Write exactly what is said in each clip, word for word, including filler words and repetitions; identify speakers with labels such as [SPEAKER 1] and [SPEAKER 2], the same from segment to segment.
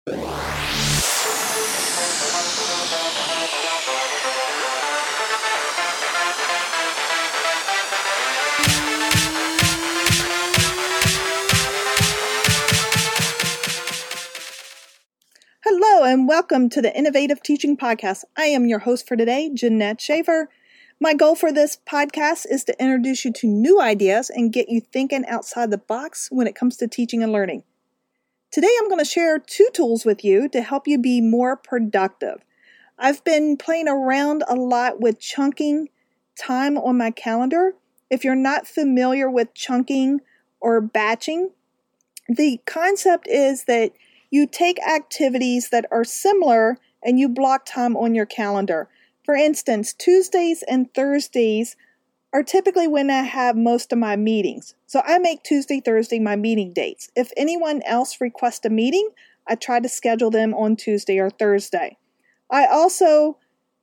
[SPEAKER 1] Hello and welcome to the Innovative Teaching Podcast. I am your host for today, Jeanette Shaver. My goal for this podcast is to introduce you to new ideas and get you thinking outside the box when it comes to teaching and learning. Today I'm going to share two tools with you to help you be more productive. I've been playing around a lot with chunking time on my calendar. If you're not familiar with chunking or batching, the concept is that you take activities that are similar and you block time on your calendar. For instance, Tuesdays and Thursdays are typically when I have most of my meetings. So I make Tuesday, Thursday my meeting dates. If anyone else requests a meeting, I try to schedule them on Tuesday or Thursday. I also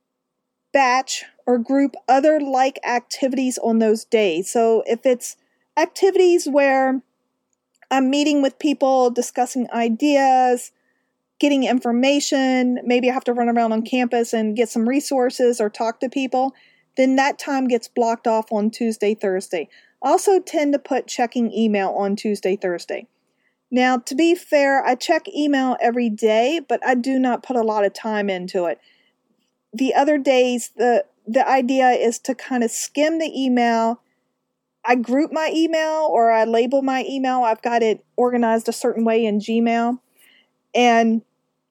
[SPEAKER 1] batch or group other like activities on those days. So if it's activities where I'm meeting with people, discussing ideas, getting information, maybe I have to run around on campus and get some resources or talk to people, then that time gets blocked off on Tuesday, Thursday. I also tend to put checking email on Tuesday, Thursday. Now, to be fair, I check email every day, but I do not put a lot of time into it. The other days, the, the idea is to kind of skim the email. I group my email or I label my email. I've got it organized a certain way in Gmail. And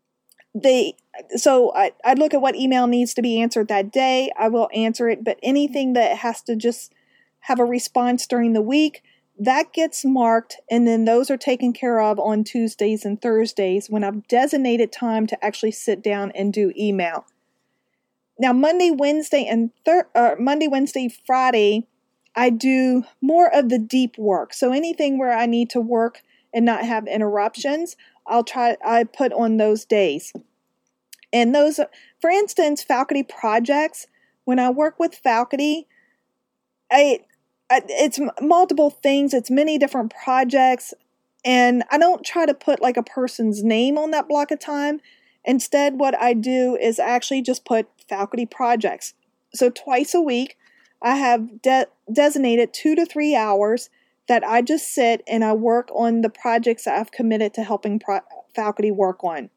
[SPEAKER 1] they, so I, I look at what email needs to be answered that day. I will answer it. But anything that has to just have a response during the week, that gets marked. And then those are taken care of on Tuesdays and Thursdays when I've designated time to actually sit down and do email. Now, Monday, Wednesday, and thir- uh, Monday, Wednesday, Friday, I do more of the deep work. So anything where I need to work and not have interruptions, I'll try, I put on those days. And those, for instance, faculty projects, when I work with faculty, I, I it's multiple things. It's many different projects. And I don't try to put like a person's name on that block of time. Instead, what I do is actually just put faculty projects. So twice a week, I have de- designated two to three hours that I just sit and I work on the projects that I've committed to helping pro- faculty work on.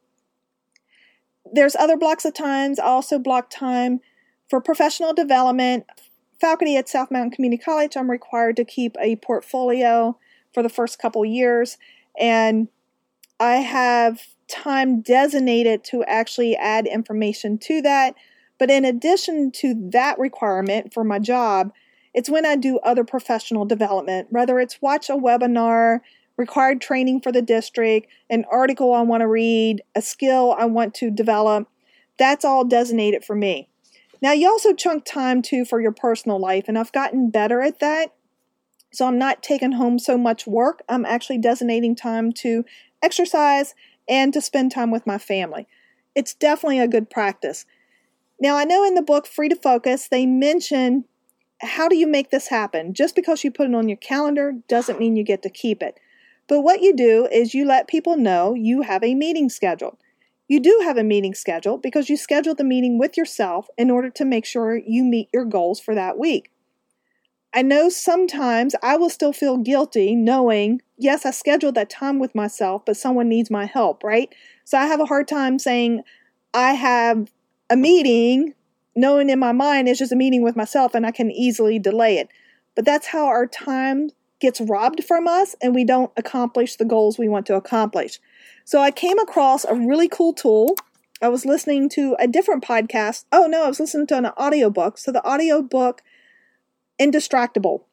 [SPEAKER 1] There's other blocks of times. I also block time for professional development. Faculty at South Mountain Community College, I'm required to keep a portfolio for the first couple years. And I have time designated to actually add information to that. But in addition to that requirement for my job, it's when I do other professional development, whether it's watch a webinar, required training for the district, an article I want to read, a skill I want to develop. That's all designated for me. Now, you also chunk time too for your personal life, and I've gotten better at that. So I'm not taking home so much work. I'm actually designating time to exercise and to spend time with my family. It's definitely a good practice. Now, I know in the book, Free to Focus, they mention how do you make this happen? Just because you put it on your calendar doesn't mean you get to keep it. But what you do is you let people know you have a meeting scheduled. You do have a meeting scheduled because you scheduled the meeting with yourself in order to make sure you meet your goals for that week. I know sometimes I will still feel guilty knowing, yes, I scheduled that time with myself, but someone needs my help, right? So I have a hard time saying I have a meeting, knowing in my mind it's just a meeting with myself and I can easily delay it. But that's how our time gets robbed from us and we don't accomplish the goals we want to accomplish. So I came across a really cool tool. I was listening to a different podcast. Oh no, I was listening to an audiobook. So the audiobook Indistractable.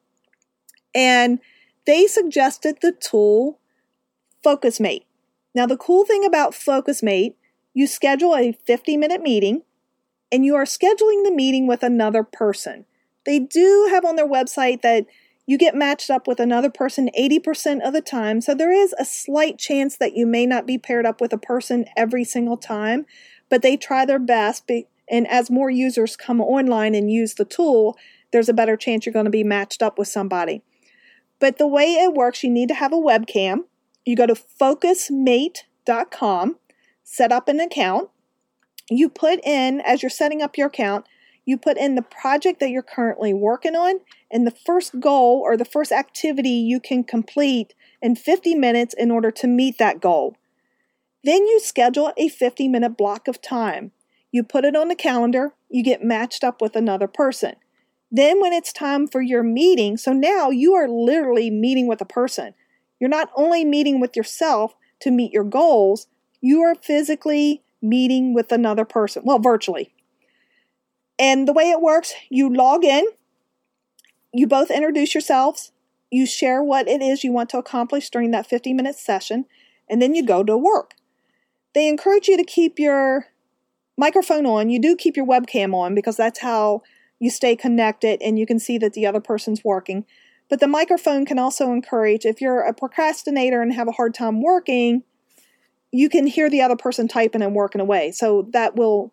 [SPEAKER 1] And they suggested the tool FocusMate. Now the cool thing about FocusMate, you schedule a fifty minute meeting and you are scheduling the meeting with another person. They do have on their website that you get matched up with another person eighty percent of the time. So there is a slight chance that you may not be paired up with a person every single time, but they try their best. Be- and as more users come online and use the tool, there's a better chance you're going to be matched up with somebody. But the way it works, you need to have a webcam. You go to focus mate dot com. set up an account. You put in, as you're setting up your account, you put in the project that you're currently working on and the first goal or the first activity you can complete in fifty minutes in order to meet that goal. Then you schedule a fifty minute block of time. You put it on the calendar, you get matched up with another person. Then when it's time for your meeting, so now you are literally meeting with a person. You're not only meeting with yourself to meet your goals, you are physically meeting with another person, well, virtually. And the way it works, you log in, you both introduce yourselves, you share what it is you want to accomplish during that fifty minute session, and then you go to work. They encourage you to keep your microphone on. You do keep your webcam on because that's how you stay connected and you can see that the other person's working. But the microphone can also encourage, if you're a procrastinator and have a hard time working, you can hear the other person typing and working away. So that will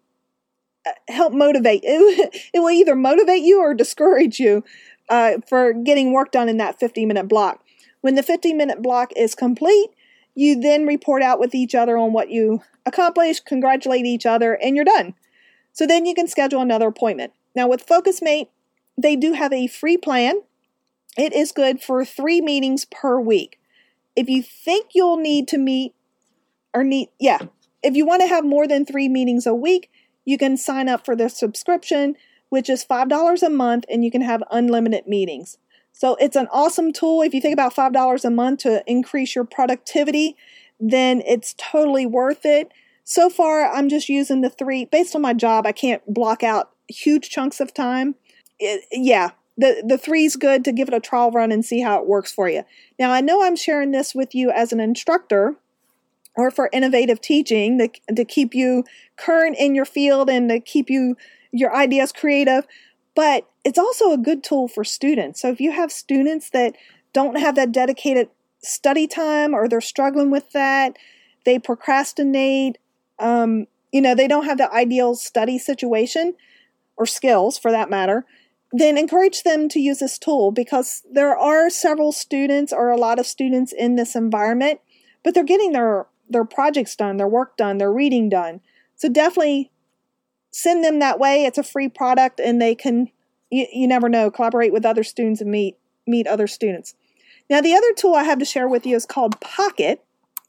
[SPEAKER 1] help motivate. It, it will either motivate you or discourage you uh, for getting work done in that fifty minute block. When the fifty minute block is complete, you then report out with each other on what you accomplished, congratulate each other, and you're done. So then you can schedule another appointment. Now with FocusMate, they do have a free plan. It is good for three meetings per week. If you think you'll need to meet or need, yeah, if you want to have more than three meetings a week, you can sign up for the subscription, which is five dollars a month, and you can have unlimited meetings. So it's an awesome tool. If you think about five dollars a month to increase your productivity, then it's totally worth it. So far, I'm just using the three. Based on my job, I can't block out huge chunks of time. It, yeah, the, the three's good to give it a trial run and see how it works for you. Now, I know I'm sharing this with you as an instructor or for innovative teaching to, to keep you current in your field and to keep you your ideas creative. But it's also a good tool for students. So if you have students that don't have that dedicated study time or they're struggling with that, they procrastinate, um, you know, they don't have the ideal study situation or skills for that matter, then encourage them to use this tool because there are several students or a lot of students in this environment, but they're getting their, their projects done, their work done, their reading done. So definitely send them that way. It's a free product and they can, you, you never know, collaborate with other students and meet, meet other students. Now, the other tool I have to share with you is called Pocket.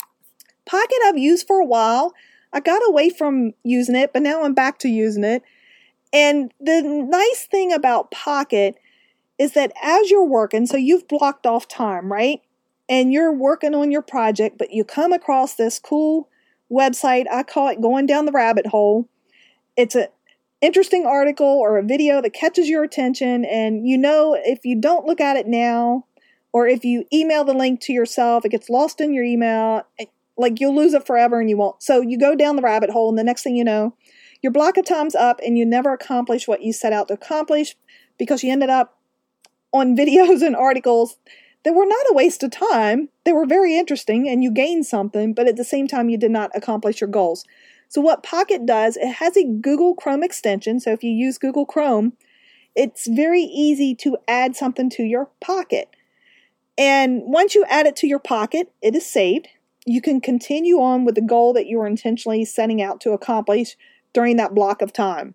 [SPEAKER 1] Pocket I've used for a while. I got away from using it, but now I'm back to using it. And the nice thing about Pocket is that as you're working, so you've blocked off time, right? And you're working on your project, but you come across this cool website. I call it going down the rabbit hole. It's an interesting article or a video that catches your attention. And you know, if you don't look at it now, or if you email the link to yourself, it gets lost in your email, like you'll lose it forever and you won't. So you go down the rabbit hole and the next thing you know, your block of time's up and you never accomplish what you set out to accomplish because you ended up on videos and articles that were not a waste of time. They were very interesting and you gained something, but at the same time, you did not accomplish your goals. So what Pocket does, it has a Google Chrome extension. So if you use Google Chrome, it's very easy to add something to your Pocket. And once you add it to your Pocket, it is saved. You can continue on with the goal that you were intentionally setting out to accomplish during that block of time.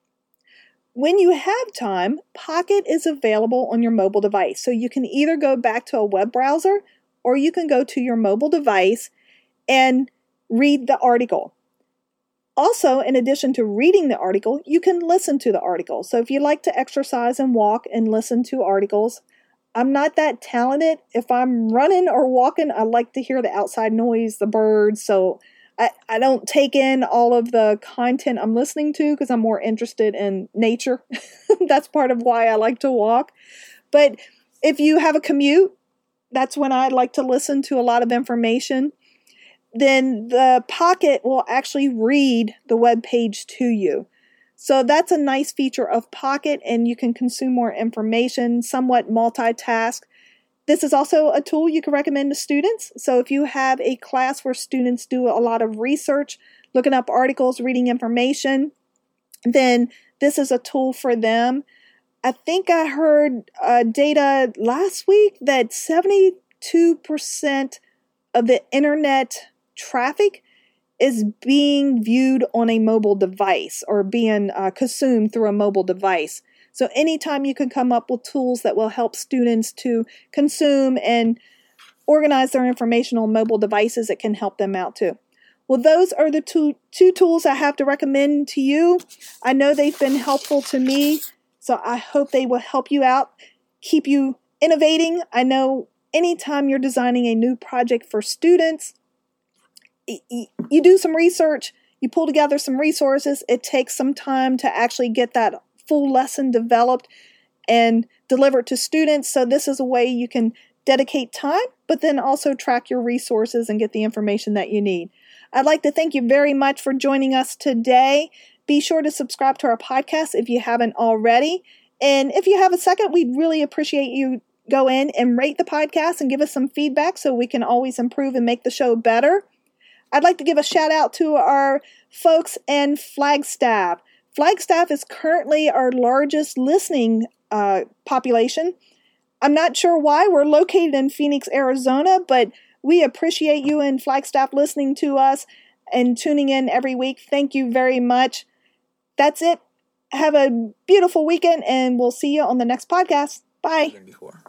[SPEAKER 1] When you have time, Pocket is available on your mobile device. So you can either go back to a web browser or you can go to your mobile device and read the article. Also, in addition to reading the article, you can listen to the article. So if you like to exercise and walk and listen to articles, I'm not that talented. If I'm running or walking, I like to hear the outside noise, the birds. So I, I don't take in all of the content I'm listening to because I'm more interested in nature. That's part of why I like to walk. But if you have a commute, that's when I like to listen to a lot of information. Then the Pocket will actually read the web page to you. So that's a nice feature of Pocket, and you can consume more information, somewhat multitask. This is also a tool you can recommend to students. So if you have a class where students do a lot of research, looking up articles, reading information, then this is a tool for them. I think I heard uh, data last week that seventy-two percent of the internet traffic is being viewed on a mobile device or being uh, consumed through a mobile device. So anytime you can come up with tools that will help students to consume and organize their information on mobile devices, it can help them out too. Well, those are the two, two tools I have to recommend to you. I know they've been helpful to me, so I hope they will help you out, keep you innovating. I know anytime you're designing a new project for students, you do some research, you pull together some resources. It takes some time to actually get that full lesson developed and delivered to students. So this is a way you can dedicate time, but then also track your resources and get the information that you need. I'd like to thank you very much for joining us today. Be sure to subscribe to our podcast if you haven't already. And if you have a second, we'd really appreciate you go in and rate the podcast and give us some feedback so we can always improve and make the show better. I'd like to give a shout out to our folks in Flagstaff. Flagstaff is currently our largest listening uh, population. I'm not sure why. We're located in Phoenix, Arizona, but we appreciate you in Flagstaff listening to us and tuning in every week. Thank you very much. That's it. Have a beautiful weekend, and we'll see you on the next podcast. Bye.